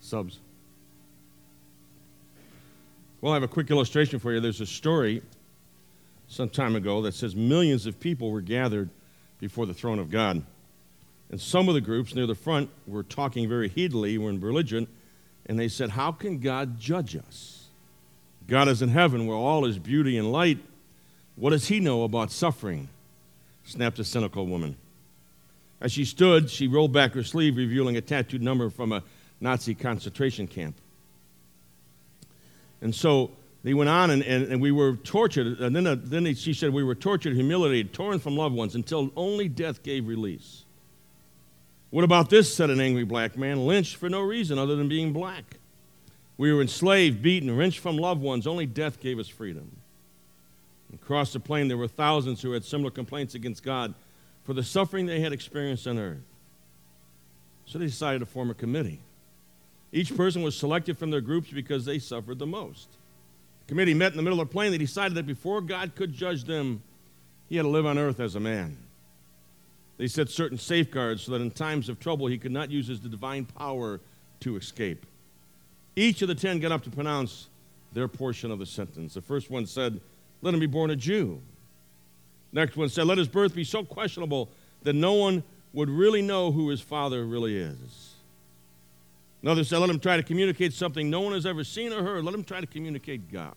Subs. Well, I have a quick illustration for you. There's a story some time ago that says millions of people were gathered before the throne of God. And some of the groups near the front were talking very heatedly, were in religion, and they said, how can God judge us? God is in heaven where all is beauty and light. What does he know about suffering? Snapped a cynical woman. As she stood, she rolled back her sleeve, revealing a tattooed number from a Nazi concentration camp. And so they went on, and we were tortured. And then she said, we were tortured, humiliated, torn from loved ones, until only death gave release. What about this, said an angry black man, lynched for no reason other than being black. We were enslaved, beaten, wrenched from loved ones. Only death gave us freedom. Across the plain, there were thousands who had similar complaints against God for the suffering they had experienced on earth. So they decided to form a committee. Each person was selected from their groups because they suffered the most. The committee met in the middle of the plain. They decided that before God could judge them, he had to live on earth as a man. They set certain safeguards so that in times of trouble he could not use his divine power to escape. Each of the 10 got up to pronounce their portion of the sentence. The first one said, let him be born a Jew. Next one said, let his birth be so questionable that no one would really know who his father really is. Another said, let him try to communicate something no one has ever seen or heard. Let him try to communicate God.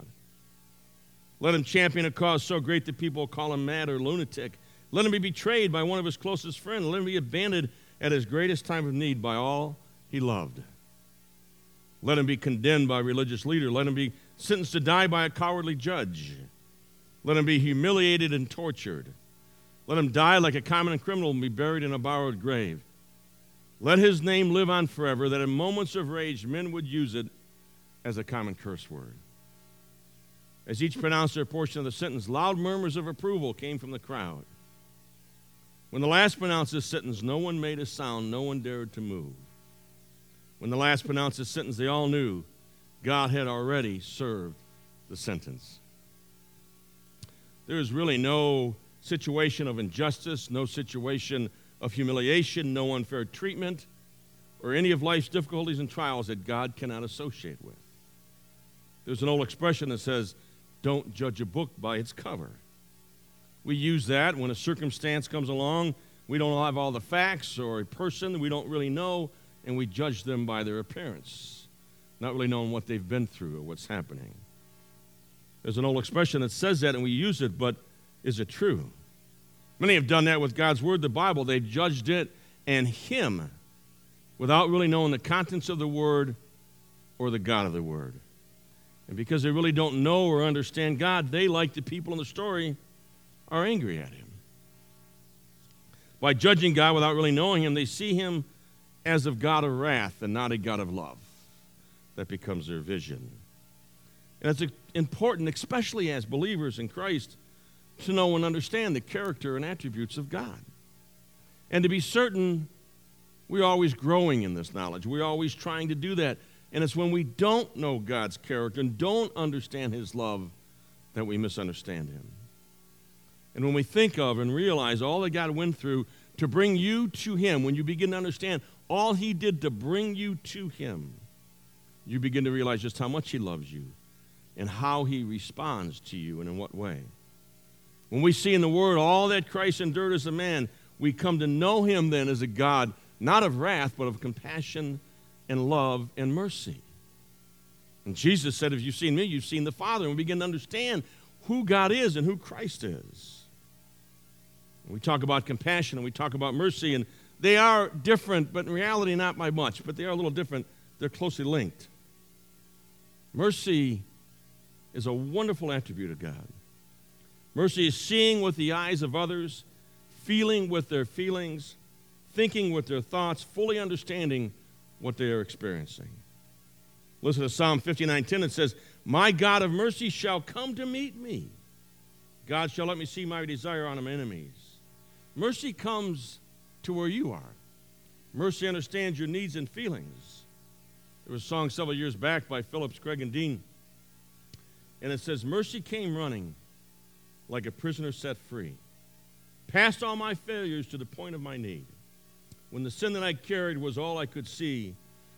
Let him champion a cause so great that people call him mad or lunatic. Let him be betrayed by one of his closest friends. Let him be abandoned at his greatest time of need by all he loved. Let him be condemned by a religious leader. Let him be sentenced to die by a cowardly judge. Let him be humiliated and tortured. Let him die like a common criminal and be buried in a borrowed grave. Let his name live on forever, that in moments of rage men would use it as a common curse word. As each pronounced their portion of the sentence, loud murmurs of approval came from the crowd. When the last pronounced this sentence, no one made a sound, no one dared to move. When the last pronounced this sentence, they all knew God had already served the sentence. There is really no situation of injustice, no situation of humiliation, no unfair treatment, or any of life's difficulties and trials that God cannot associate with. There's an old expression that says, don't judge a book by its cover. We use that when a circumstance comes along, we don't have all the facts, or a person we don't really know, and we judge them by their appearance, not really knowing what they've been through or what's happening. There's an old expression that says that, and we use it, but is it true? Many have done that with God's Word, the Bible. They've judged it and Him without really knowing the contents of the Word or the God of the Word. And because they really don't know or understand God, they, like the people in the story, are angry at Him. By judging God without really knowing Him, they see Him as of God of wrath and not a God of love. That becomes their vision. And it's important, especially as believers in Christ, to know and understand the character and attributes of God. And to be certain, we're always growing in this knowledge. We're always trying to do that. And it's when we don't know God's character and don't understand His love that we misunderstand Him. And when we think of and realize all that God went through to bring you to Him, when you begin to understand all He did to bring you to Him, you begin to realize just how much He loves you and how He responds to you and in what way. When we see in the Word all that Christ endured as a man, we come to know Him then as a God, not of wrath, but of compassion and love and mercy. And Jesus said, if you've seen me, you've seen the Father. And we begin to understand who God is and who Christ is. And we talk about compassion and we talk about mercy, and they are different, but in reality not by much, but they are a little different. They're closely linked. Mercy is a wonderful attribute of God. Mercy is seeing with the eyes of others, feeling with their feelings, thinking with their thoughts, fully understanding what they are experiencing. Listen to Psalm 59:10. It says, my God of mercy shall come to meet me. God shall let me see my desire on my enemies. Mercy comes to where you are. Mercy understands your needs and feelings. There was a song several years back by Phillips, Craig, and Dean, and it says, mercy came running like a prisoner set free, past all my failures to the point of my need. When the sin that I carried was all I could see,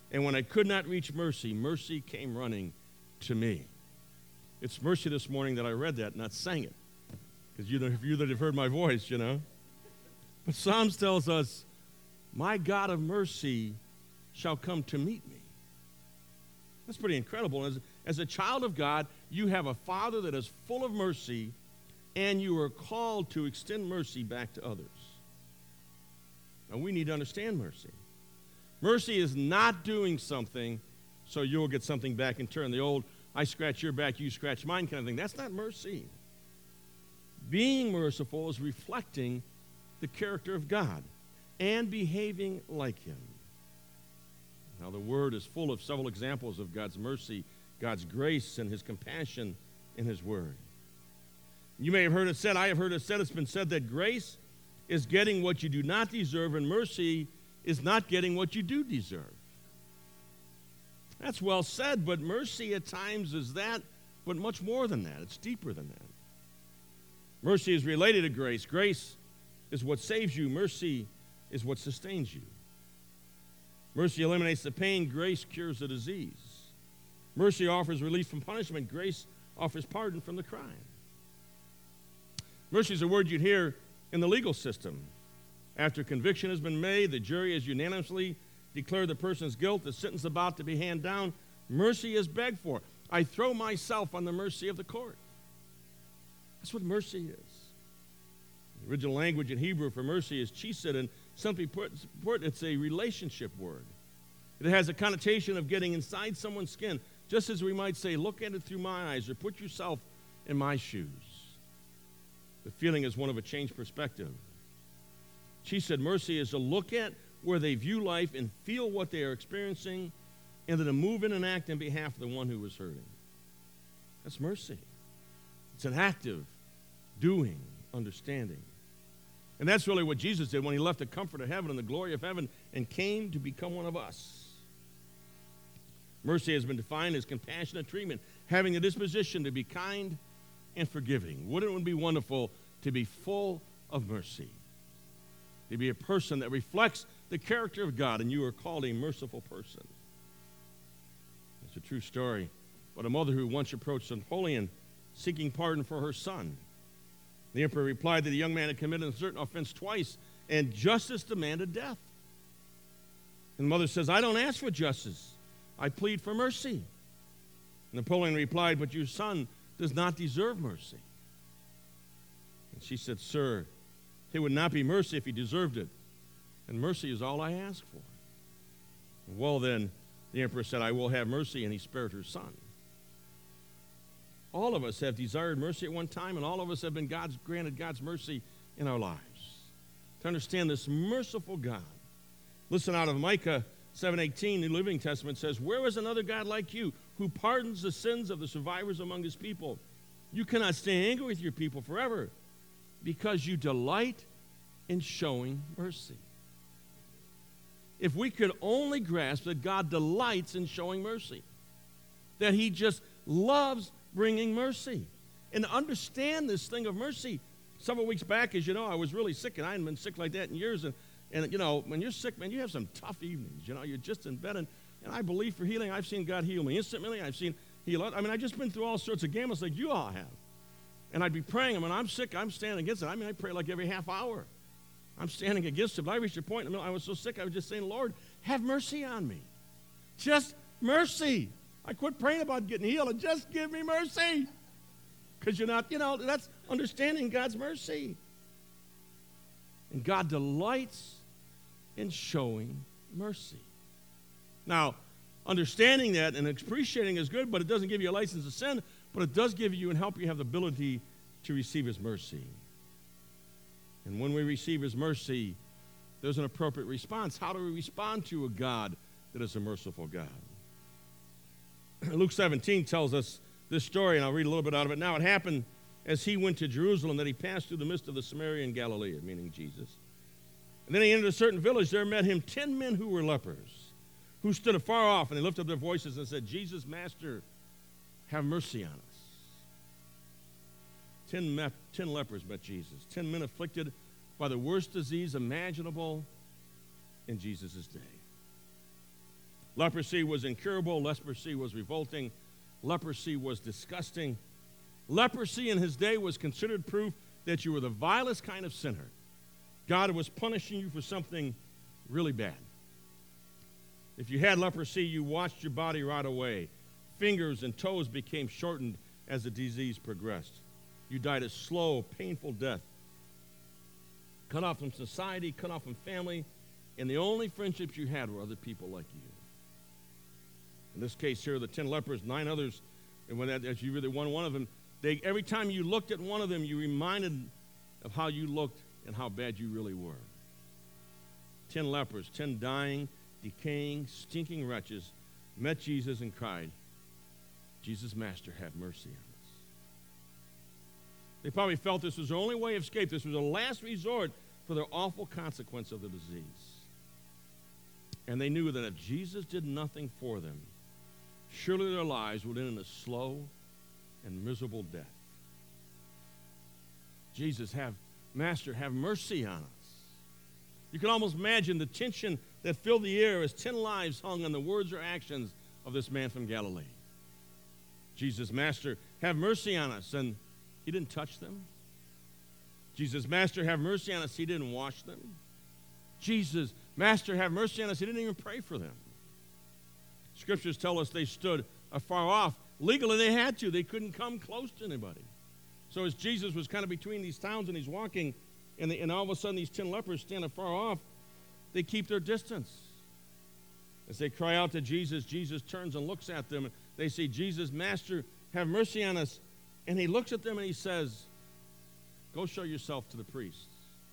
And when I could not reach mercy, mercy came running to me. It's mercy this morning that I read that, not sang it. Because you that have heard my voice, you know. But Psalms tells us, my God of mercy shall come to meet me. That's pretty incredible. As a child of God, you have a Father that is full of mercy, and you are called to extend mercy back to others. Now, we need to understand mercy. Mercy is not doing something so you'll get something back in turn. The old, I scratch your back, you scratch mine kind of thing. That's not mercy. Being merciful is reflecting the character of God and behaving like Him. Now, the Word is full of several examples of God's mercy, God's grace, and His compassion in His Word. You may have heard it said, I have heard it said, it's been said that grace is getting what you do not deserve, and mercy is not getting what you do deserve. That's well said, but mercy at times is that, but much more than that. It's deeper than that. Mercy is related to grace. Grace is what saves you. Mercy is what sustains you. Mercy eliminates the pain. Grace cures the disease. Mercy offers relief from punishment. Grace offers pardon from the crime. Mercy is a word you'd hear in the legal system. After conviction has been made, the jury has unanimously declared the person's guilt, the sentence about to be handed down, mercy is begged for. I throw myself on the mercy of the court. That's what mercy is. The original language in Hebrew for mercy is chesed, and simply put, it's a relationship word. It has a connotation of getting inside someone's skin, just as we might say, look at it through my eyes, or put yourself in my shoes. The feeling is one of a changed perspective. Chesed, mercy is to look at where they view life and feel what they are experiencing, and then to move in and act on behalf of the one who was hurting. That's mercy. It's an active doing, understanding. And that's really what Jesus did when He left the comfort of heaven and the glory of heaven and came to become one of us. Mercy has been defined as compassionate treatment, having the disposition to be kind and forgiving. Wouldn't it be wonderful to be full of mercy? To be a person that reflects the character of God, and you are called a merciful person. It's a true story about a mother who once approached Napoleon seeking pardon for her son. The emperor replied that the young man had committed a certain offense twice, and justice demanded death. And the mother says, I don't ask for justice. I plead for mercy. Napoleon replied, but your son does not deserve mercy. And she said, sir, it would not be mercy if he deserved it. And mercy is all I ask for. Well, then, the emperor said, I will have mercy, and he spared her son. All of us have desired mercy at one time, and all of us have been granted God's mercy in our lives. To understand this merciful God, listen out of Micah 7:18, the Living Testament says, where is another God like you who pardons the sins of the survivors among His people? You cannot stay angry with your people forever because you delight in showing mercy. If we could only grasp that God delights in showing mercy, that He just loves bringing mercy, and understand this thing of mercy. Several weeks back, as you know, I was really sick, and I hadn't been sick like that in years, and you know, when you're sick, man, you have some tough evenings. You know, you're just in bed, and I believe for healing. I've seen God heal me instantly. I've seen heal. I mean, I've just been through all sorts of gambles like you all have. And I'd be praying, and when I'm sick, I'm standing against it. I mean, I pray like every half hour. I'm standing against it, but I reached a point in the middle, I was so sick, I was just saying, Lord, have mercy on me. Just mercy. I quit praying about getting healed, and just give me mercy. Because you're not, you know, that's understanding God's mercy. And God delights in showing mercy. Now, understanding that and appreciating is good, but it doesn't give you a license to sin, but it does give you and help you have the ability to receive His mercy. And when we receive His mercy, there's an appropriate response. How do we respond to a God that is a merciful God? Luke 17 tells us this story, and I'll read a little bit out of it now. It happened as He went to Jerusalem that He passed through the midst of the Samaria and Galilee, meaning Jesus. And then He entered a certain village. There met Him 10 men who were lepers, who stood afar off, and they lifted up their voices and said, Jesus, Master, have mercy on us. 10 lepers met Jesus. 10 men afflicted by the worst disease imaginable in Jesus' day. Leprosy was incurable. Leprosy was revolting. Leprosy was disgusting. Leprosy in his day was considered proof that you were the vilest kind of sinner. God was punishing you for something really bad. If you had leprosy, you watched your body rot away. Fingers and toes became shortened as the disease progressed. You died a slow, painful death. Cut off from society, cut off from family, and the only friendships you had were other people like you. In this case here, the 10 lepers, 9 others, and as you really won one of them, every time you looked at one of them, you reminded of how you looked and how bad you really were. 10 lepers, 10 dying, decaying, stinking wretches met Jesus and cried, "Jesus, Master, have mercy on us." They probably felt this was their only way of escape. This was a last resort for the awful consequence of the disease. And they knew that if Jesus did nothing for them, surely their lives would end in a slow and miserable death. Jesus, Master, have mercy on us. You can almost imagine the tension that filled the air as 10 lives hung on the words or actions of this man from Galilee. Jesus, Master, have mercy on us. And he didn't touch them. Jesus, Master, have mercy on us. He didn't wash them. Jesus, Master, have mercy on us. He didn't even pray for them. Scriptures tell us they stood afar off. Legally, they had to. They couldn't come close to anybody. So as Jesus was kind of between these towns and he's walking, and all of a sudden these 10 lepers stand afar off, they keep their distance. As they cry out to Jesus, Jesus turns and looks at them. They say, "Jesus, Master, have mercy on us." And he looks at them and he says, "Go show yourself to the priests."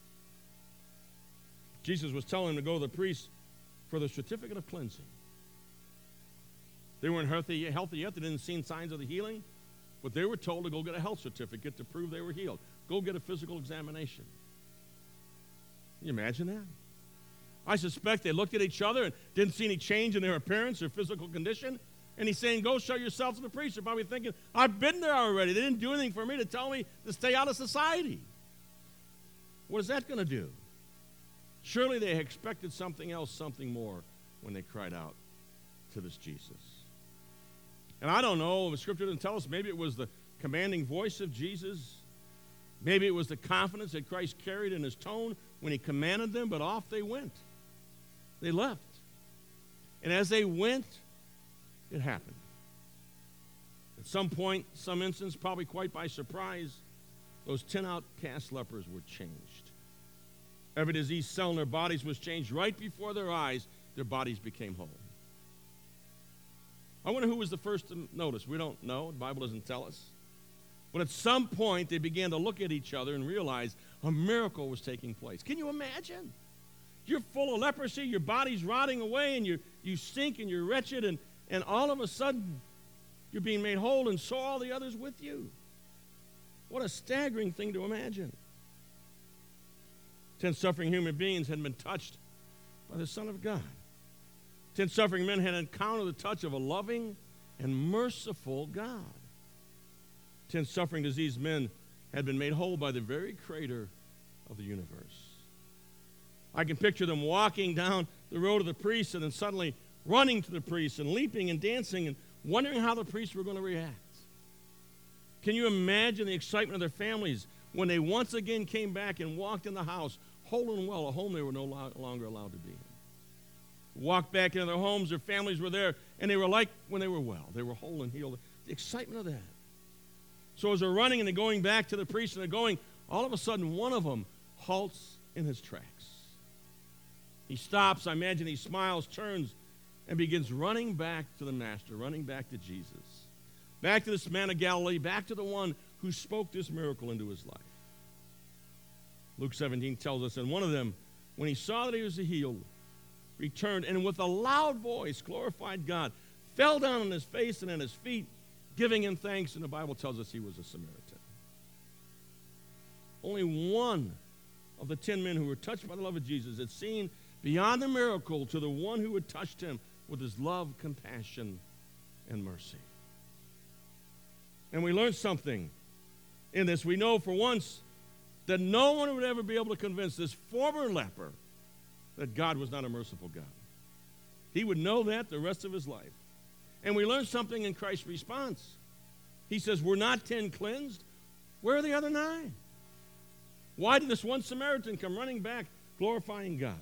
Jesus was telling them to go to the priest for the certificate of cleansing. They weren't healthy yet. They didn't see signs of the healing. But they were told to go get a health certificate to prove they were healed. Go get a physical examination. Can you imagine that? I suspect they looked at each other and didn't see any change in their appearance or physical condition. And he's saying, "Go show yourself to the priest." They're probably thinking, "I've been there already. They didn't do anything for me to tell me to stay out of society." What is that going to do? Surely they expected something else, something more, when they cried out to this Jesus. And I don't know, the Scripture doesn't tell us, maybe it was the commanding voice of Jesus. Maybe it was the confidence that Christ carried in his tone when he commanded them, but off they went. They left. And as they went, it happened. At some point, some instance, probably quite by surprise, those 10 outcast lepers were changed. Every disease cell in their bodies was changed right before their eyes. Their bodies became whole. I wonder who was the first to notice. We don't know. The Bible doesn't tell us. But at some point, they began to look at each other and realize a miracle was taking place. Can you imagine? You're full of leprosy, your body's rotting away, and you stink and you're wretched, and all of a sudden, you're being made whole, and so are all the others with you. What a staggering thing to imagine. 10 suffering human beings had been touched by the Son of God. 10 suffering men had encountered the touch of a loving and merciful God. 10 suffering diseased men had been made whole by the very creator of the universe. I can picture them walking down the road to the priest and then suddenly running to the priest and leaping and dancing and wondering how the priests were going to react. Can you imagine the excitement of their families when they once again came back and walked in the house, whole and well, a home they were no longer allowed to be in? Walked back into their homes, their families were there, and they were like when they were well. They were whole and healed. The excitement of that. So as they're running and they're going back to the priest and they're going, all of a sudden one of them halts in his tracks. He stops, I imagine he smiles, turns, and begins running back to the Master, running back to Jesus. Back to this man of Galilee, back to the one who spoke this miracle into his life. Luke 17 tells us, and one of them, when he saw that he was healed, returned, and with a loud voice glorified God, fell down on his face and at his feet, giving him thanks, and the Bible tells us he was a Samaritan. Only one of the 10 men who were touched by the love of Jesus had seen beyond the miracle to the one who had touched him with his love, compassion, and mercy. And we learned something in this. We know for once that no one would ever be able to convince this former leper that God was not a merciful God. He would know that the rest of his life. And we learn something in Christ's response. He says, "We're not 10 cleansed. Where are the other 9? Why did this one Samaritan come running back, glorifying God?"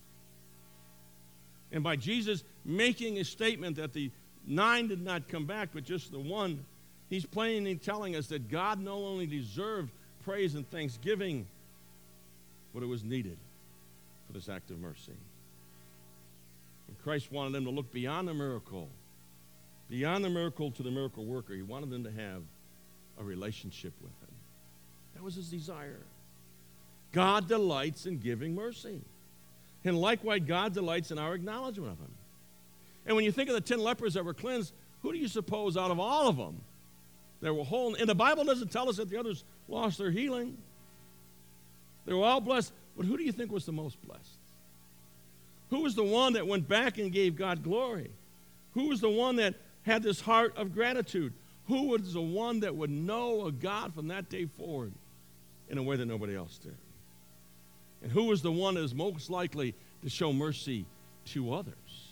And by Jesus making a statement that the 9 did not come back, but just the one, he's plainly telling us that God not only deserved praise and thanksgiving, but it was needed for this act of mercy. And Christ wanted them to look beyond the miracle to the miracle worker. He wanted them to have a relationship with him. That was his desire. God delights in giving mercy. And likewise, God delights in our acknowledgement of him. And when you think of the 10 lepers that were cleansed, who do you suppose out of all of them that were whole? And the Bible doesn't tell us that the others lost their healing. They were all blessed. But who do you think was the most blessed? Who was the one that went back and gave God glory? Who was the one that had this heart of gratitude? Who was the one that would know a God from that day forward in a way that nobody else did? And who was the one that is most likely to show mercy to others?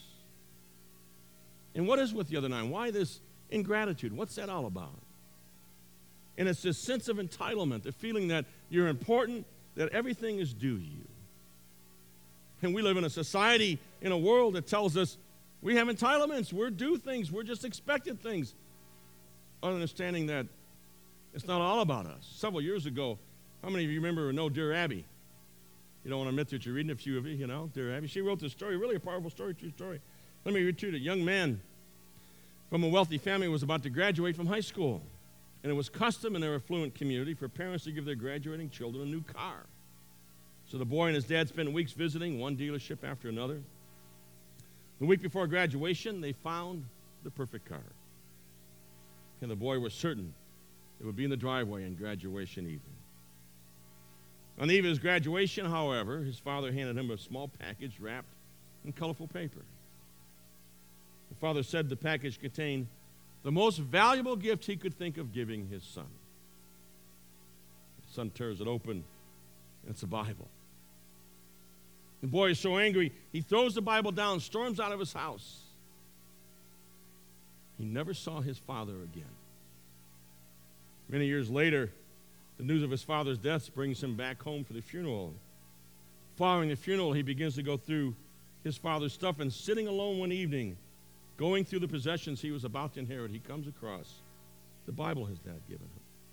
And what is with the other 9? Why this ingratitude? What's that all about? And it's this sense of entitlement, the feeling that you're important, that everything is due you. And we live in a society, in a world that tells us we have entitlements, we're due things, we're just expected things. Understanding that it's not all about us. Several years ago, how many of you remember or know Dear Abby? You don't want to admit that you're reading, a few of you know, Dear Abby. She wrote this story, really a powerful story, true story. Let me read to you. A young man from a wealthy family was about to graduate from high school. And it was custom in their affluent community for parents to give their graduating children a new car. So the boy and his dad spent weeks visiting one dealership after another. The week before graduation, they found the perfect car. And the boy was certain it would be in the driveway on graduation evening. On the eve of his graduation, however, his father handed him a small package wrapped in colorful paper. The father said the package contained the most valuable gift he could think of giving his son. The son tears it open, and it's a Bible. The boy is so angry, he throws the Bible down, storms out of his house. He never saw his father again. Many years later, the news of his father's death brings him back home for the funeral. Following the funeral, he begins to go through his father's stuff, and sitting alone one evening, going through the possessions he was about to inherit, he comes across the Bible his dad given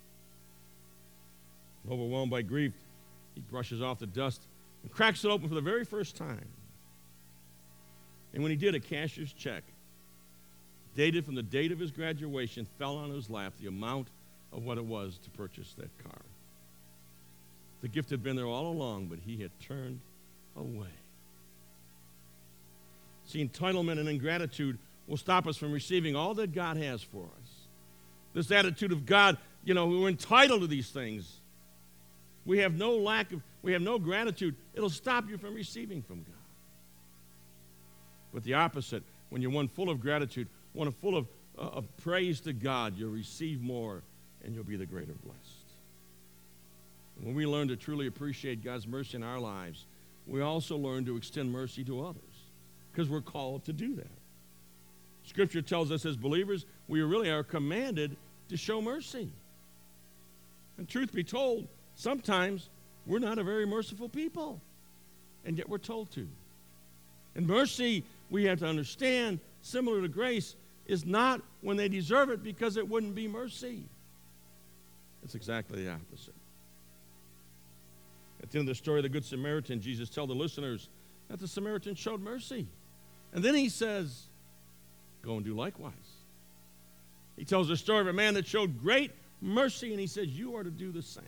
him. Overwhelmed by grief, he brushes off the dust and cracks it open for the very first time. And when he did, a cashier's check, dated from the date of his graduation, fell on his lap, the amount of what it was to purchase that car. The gift had been there all along, but he had turned away. See, entitlement and ingratitude will stop us from receiving all that God has for us. This attitude of God, we're entitled to these things. We have no gratitude. It'll stop you from receiving from God. But the opposite, when you're one full of gratitude, one full of praise to God, you'll receive more and you'll be the greater blessed. And when we learn to truly appreciate God's mercy in our lives, we also learn to extend mercy to others because we're called to do that. Scripture tells us as believers, we really are commanded to show mercy. And truth be told, sometimes we're not a very merciful people, and yet we're told to. And mercy, we have to understand, similar to grace, is not when they deserve it, because it wouldn't be mercy. It's exactly the opposite. At the end of the story of the Good Samaritan, Jesus tells the listeners that the Samaritan showed mercy. And then he says, go and do likewise. He tells the story of a man that showed great mercy, and he says, you are to do the same.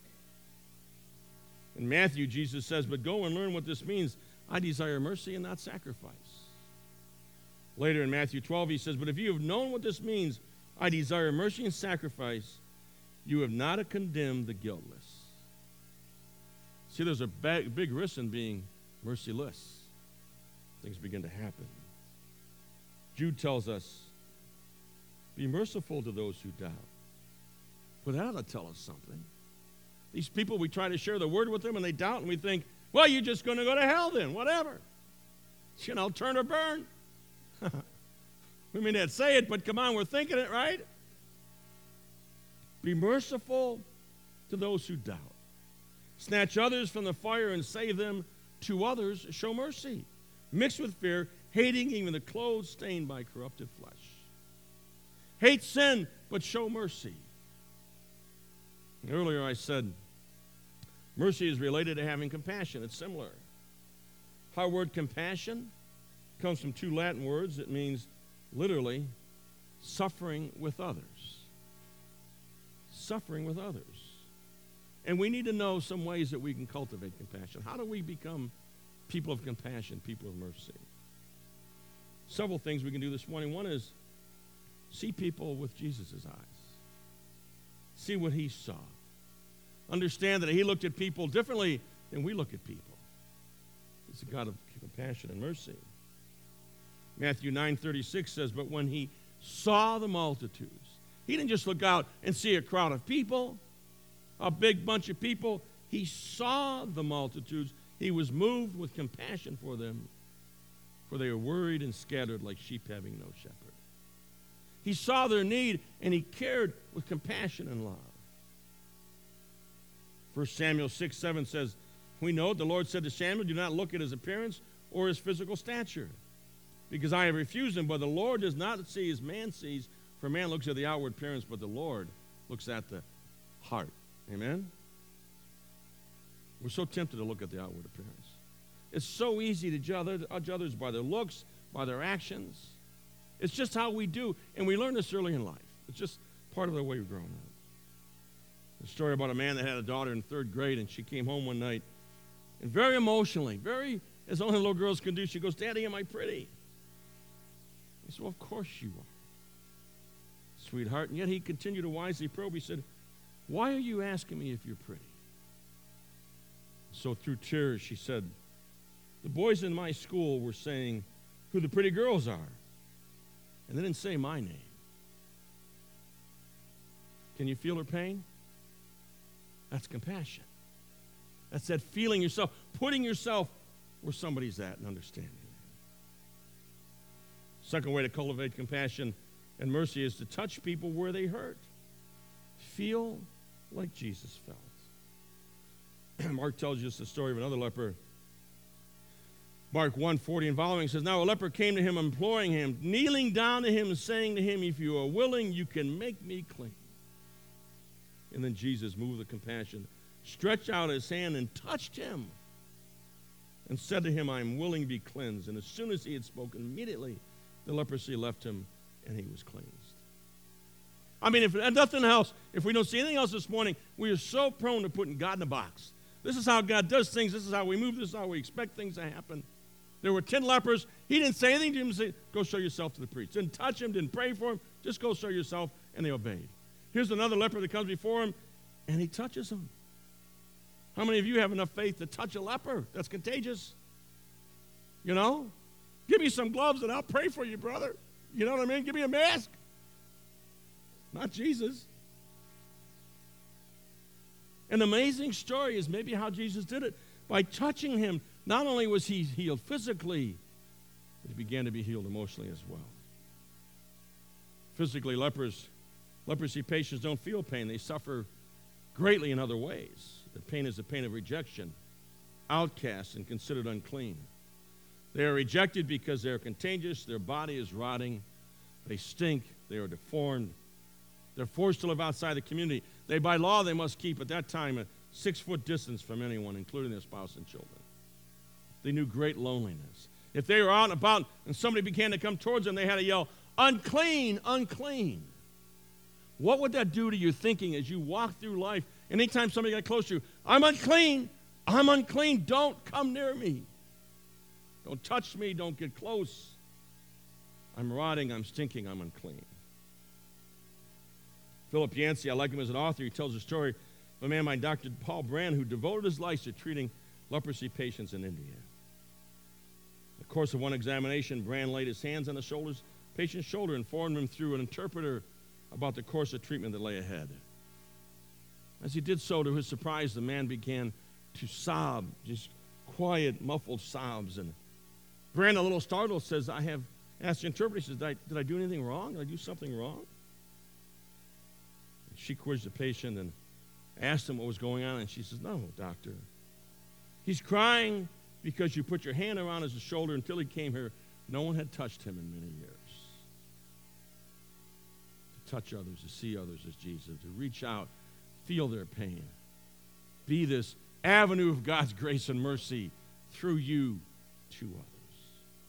In Matthew, Jesus says, but go and learn what this means. I desire mercy and not sacrifice. Later in Matthew 12, he says, but if you have known what this means, I desire mercy and sacrifice, you have not condemned the guiltless. See, there's a big risk in being merciless. Things begin to happen. Jude tells us, be merciful to those who doubt. But that ought to tell us something. These people, we try to share the word with them, and they doubt, and we think, well, you're just going to go to hell then, whatever. Turn or burn. We may not say it, but come on, we're thinking it, right? Be merciful to those who doubt. Snatch others from the fire and save them. To others, show mercy. Mixed with fear, hating even the clothes stained by corrupted flesh. Hate sin, but show mercy. Earlier I said, mercy is related to having compassion. It's similar. Our word compassion comes from two Latin words. It means literally suffering with others. Suffering with others. And we need to know some ways that we can cultivate compassion. How do we become people of compassion, people of mercy? Several things we can do this morning. One is see people with Jesus' eyes. See what he saw. Understand that he looked at people differently than we look at people. He's a God of compassion and mercy. Matthew 9:36 says, but when he saw the multitudes, he didn't just look out and see a crowd of people, a big bunch of people. He saw the multitudes. He was moved with compassion for them, for they were worried and scattered like sheep having no shepherd. He saw their need, and he cared with compassion and love. 1 Samuel 6:7 says, we know the Lord said to Samuel, do not look at his appearance or his physical stature, because I have refused him. But the Lord does not see as man sees, for man looks at the outward appearance, but the Lord looks at the heart. Amen? We're so tempted to look at the outward appearance. It's so easy to judge others by their looks, by their actions. It's just how we do, and we learn this early in life. It's just part of the way we've grown up. A story about a man that had a daughter in 3rd grade, and she came home one night, and very emotionally, very, as only little girls can do, she goes, Daddy, am I pretty? He said, well, of course you are, sweetheart. And yet he continued to wisely probe. He said, why are you asking me if you're pretty? So through tears, she said, the boys in my school were saying who the pretty girls are, and they didn't say my name. Can you feel her pain? That's compassion. That's that feeling yourself, putting yourself where somebody's at and understanding. Second way to cultivate compassion and mercy is to touch people where they hurt. Feel like Jesus felt. Mark tells us the story of another leper. Mark 1:40 and following says, now a leper came to him, imploring him, kneeling down to him and saying to him, if you are willing, you can make me clean. And then Jesus, moved with compassion, stretched out his hand and touched him and said to him, I am willing to be cleansed. And as soon as he had spoken, immediately the leprosy left him and he was cleansed. I mean, if nothing else, if we don't see anything else this morning, we are so prone to putting God in a box. This is how God does things. This is how we move. This is how we expect things to happen. There were 10 lepers. He didn't say anything to him. He said, go show yourself to the priest. Didn't touch him, didn't pray for him. Just go show yourself, and they obeyed. Here's another leper that comes before him, and he touches him. How many of you have enough faith to touch a leper? That's contagious. You know? Give me some gloves and I'll pray for you, brother. You know what I mean? Give me a mask. Not Jesus. An amazing story is maybe how Jesus did it. By touching him, not only was he healed physically, but he began to be healed emotionally as well. Physically, leprosy patients don't feel pain. They suffer greatly in other ways. The pain is the pain of rejection, outcast and considered unclean. They are rejected because they are contagious. Their body is rotting. They stink. They are deformed. They're forced to live outside the community. By law, they must keep at that time a 6-foot distance from anyone, including their spouse and children. They knew great loneliness. If they were out and about and somebody began to come towards them, they had to yell, unclean, unclean. What would that do to your thinking as you walk through life? Anytime somebody got close to you, I'm unclean, don't come near me. Don't touch me, don't get close. I'm rotting, I'm stinking, I'm unclean. Philip Yancey, I like him as an author. He tells a story of a man named Dr. Paul Brand who devoted his life to treating leprosy patients in India. In the course of one examination, Brand laid his hands on the patient's shoulder and informed him through an interpreter about the course of treatment that lay ahead. As he did so, to his surprise, the man began to sob, just quiet, muffled sobs. And Brand, a little startled, says, I have Asked the interpreter, he says, did I do anything wrong? Did I do something wrong? And she quizzed the patient and asked him what was going on, and she says, no, doctor. He's crying because you put your hand around his shoulder. Until he came here, no one had touched him in many years. To touch others, to see others as Jesus, to reach out, feel their pain. Be this avenue of God's grace and mercy through you to others.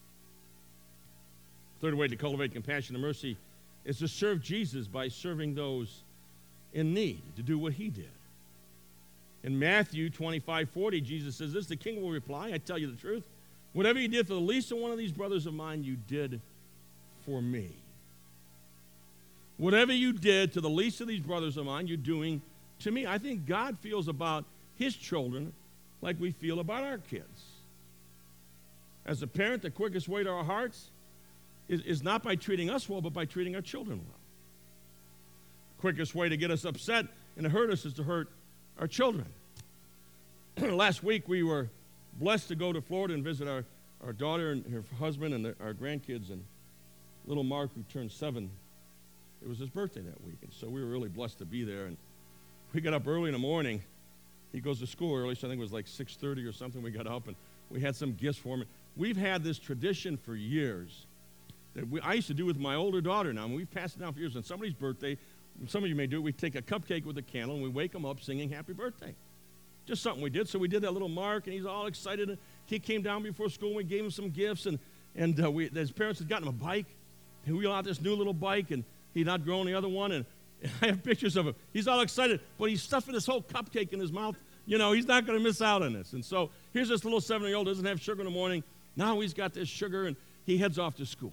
Third way to cultivate compassion and mercy is to serve Jesus by serving those in need, to do what he did. In Matthew 25:40, Jesus says this, the king will reply, I tell you the truth, whatever you did for the least of one of these brothers of mine, you did for me. Whatever you did to the least of these brothers of mine, you're doing to me. I think God feels about his children like we feel about our kids. As a parent, the quickest way to our hearts is not by treating us well, but by treating our children well. The quickest way to get us upset and to hurt us is to hurt our children. Last week, we were blessed to go to Florida and visit our daughter and her husband and our grandkids. And little Mark, who turned 7, it was his birthday that week. And so we were really blessed to be there. And we got up early in the morning. He goes to school early, so I think it was like 6:30 or something. We got up, and we had some gifts for him. We've had this tradition for years that I used to do with my older daughter now. And we've passed it down for years. On somebody's birthday, some of you may do it, we take a cupcake with a candle, and we wake them up singing happy birthday. Just something we did. So we did that little Mark, and he's all excited. He came down before school, and we gave him some gifts, and his parents had gotten him a bike, and we got this new little bike, and he'd outgrown the other one, and I have pictures of him. He's all excited, but he's stuffing this whole cupcake in his mouth. You know, he's not going to miss out on this. And so here's this little 7-year-old, doesn't have sugar in the morning. Now he's got this sugar, and he heads off to school.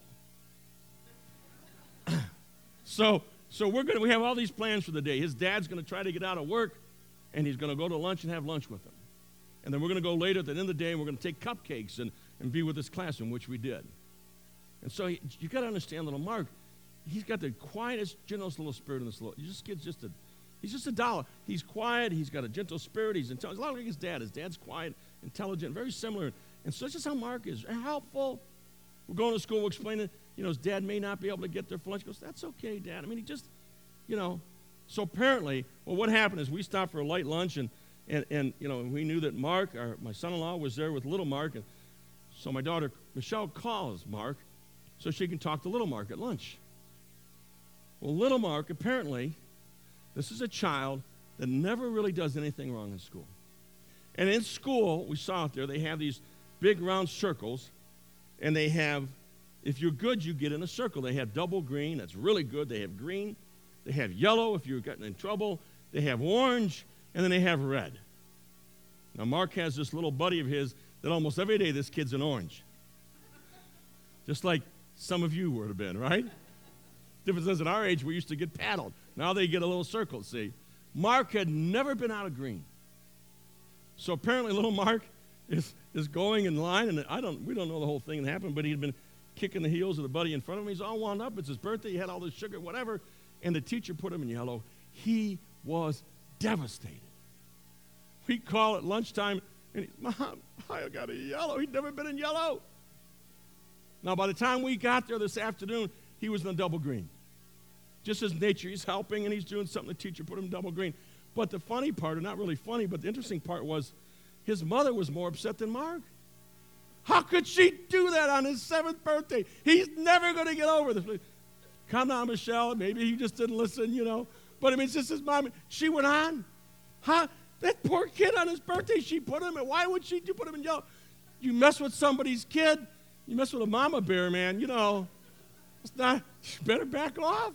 So we have all these plans for the day. His dad's going to try to get out of work, and he's going to go to lunch and have lunch with him. And then we're going to go later at the end of the day, and we're going to take cupcakes and be with his class, in which we did. And so you got to understand little Mark, he's got the quietest, gentlest little spirit in this little. He's just a dollar. He's quiet. He's got a gentle spirit. He's intelligent. A lot like his dad. His dad's quiet, intelligent, very similar. And so that's just how Mark is. Helpful. We're going to school. We're explaining, his dad may not be able to get there for lunch. He goes, that's okay, Dad. I mean, he just, So apparently, what happened is we stopped for a light lunch, and we knew that Mark, my son-in-law, was there with little Mark. And so my daughter, Michelle, calls Mark so she can talk to little Mark at lunch. Well, little Mark, apparently, this is a child that never really does anything wrong in school. And in school, we saw it there, they have these big round circles, and they have, if you're good, you get in a circle. They have double green, that's really good. They have green. They have yellow, if you're getting in trouble. They have orange, and then they have red. Now, Mark has this little buddy of his that almost every day this kid's in orange. Just like some of you would have been, right? Difference is at our age, we used to get paddled. Now they get a little circle, see? Mark had never been out of green. So apparently little Mark is going in line, and we don't know the whole thing that happened, but he'd been kicking the heels of the buddy in front of him. He's all wound up. It's his birthday. He had all this sugar, whatever. And the teacher put him in yellow. He was devastated. We call at lunchtime, and he's, Mom, I got a yellow. He'd never been in yellow. Now, by the time we got there this afternoon, he was in a double green. Just his nature, he's helping and he's doing something. The teacher put him in double green. But the funny part, or not really funny, but the interesting part was his mother was more upset than Mark. How could she do that on his 7th birthday? He's never going to get over this. Come on, Michelle. Maybe he just didn't listen, But I mean, it's just his mom. She went on. That poor kid on his birthday, she put him in. Why would she put him in yellow? You mess with somebody's kid, you mess with a mama bear, man, it's not, you better back off,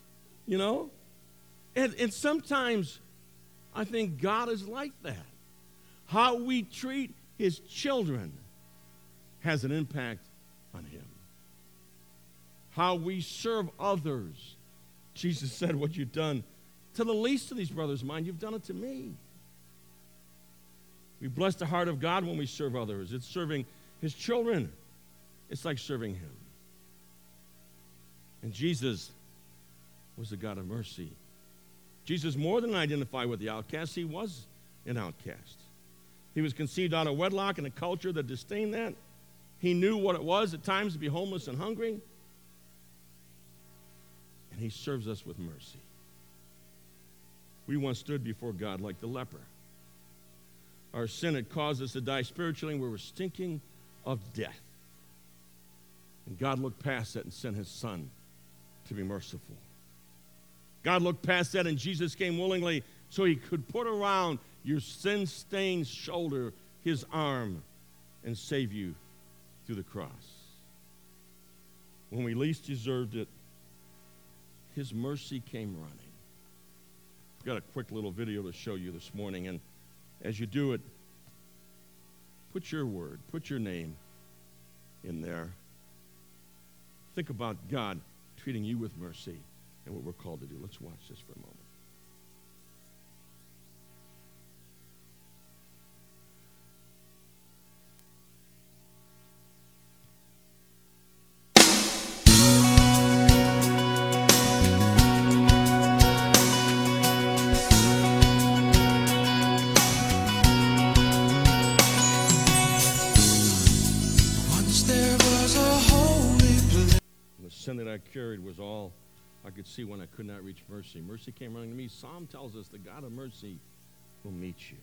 And sometimes I think God is like that. How we treat his children has an impact on him. How we serve others. Jesus said, what you've done to the least of these brothers of mine, you've done it to me. We bless the heart of God when we serve others. It's serving his children. It's like serving him. And Jesus was a God of mercy. Jesus more than identified with the outcast. He was an outcast. He was conceived out of wedlock in a culture that disdained that. He knew what it was at times to be homeless and hungry. And he serves us with mercy. We once stood before God like the leper. Our sin had caused us to die spiritually, and we were stinking of death. And God looked past that and sent his Son to be merciful. God looked past that, and Jesus came willingly so he could put around your sin-stained shoulder his arm and save you through the cross. When we least deserved it, his mercy came running. I've got a quick little video to show you this morning, and as you do it, put your word, put your name in there. Think about God treating you with mercy and what we're called to do. Let's watch this for a moment. The sin that I carried was all I could see when I could not reach mercy. Mercy came running to me. Psalm tells us the God of mercy will meet you.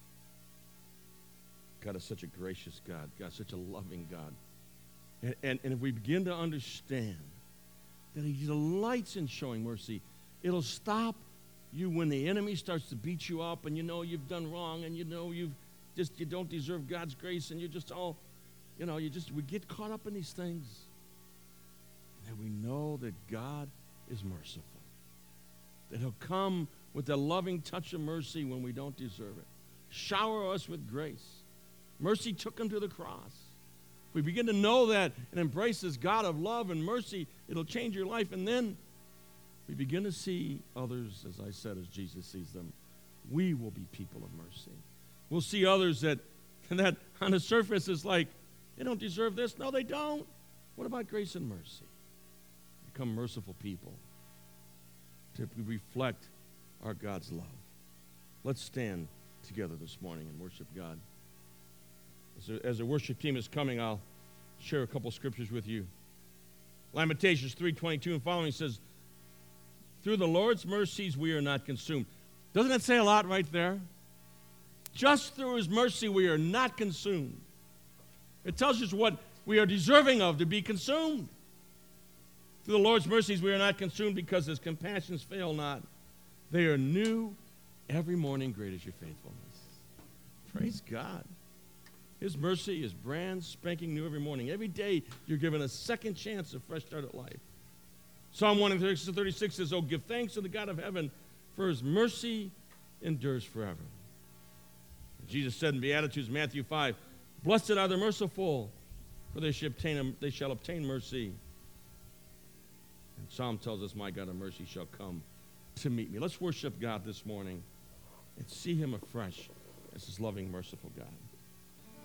God is such a gracious God. God is such a loving God. And if we begin to understand that he delights in showing mercy, it'll stop you when the enemy starts to beat you up and you know you've done wrong and you know you don't deserve God's grace and you're just all, we get caught up in these things. And we know that God is merciful. That he'll come with a loving touch of mercy when we don't deserve it. Shower us with grace. Mercy took him to the cross. If we begin to know that and embrace this God of love and mercy, it'll change your life. And then we begin to see others, as I said, as Jesus sees them. We will be people of mercy. We'll see others that on the surface is like, they don't deserve this. No, they don't. What about grace and mercy? Become merciful people to reflect our God's love. Let's stand together this morning and worship God. As the worship team is coming, I'll share a couple scriptures with you. Lamentations 3:22 and following says, through the Lord's mercies we are not consumed. Doesn't that say a lot right there? Just through his mercy we are not consumed. It tells us what we are deserving of to be consumed. Through the Lord's mercies we are not consumed because his compassions fail not. They are new every morning. Great is your faithfulness. Praise God. His mercy is brand spanking new every morning. Every day you're given a second chance, a fresh start at life. Psalm 136 says, oh, give thanks to the God of heaven, for his mercy endures forever. Jesus said in Beatitudes, Matthew 5, blessed are the merciful, for they shall obtain mercy. And Psalm tells us, my God of mercy shall come to meet me. Let's worship God this morning and see him afresh as his loving, merciful God.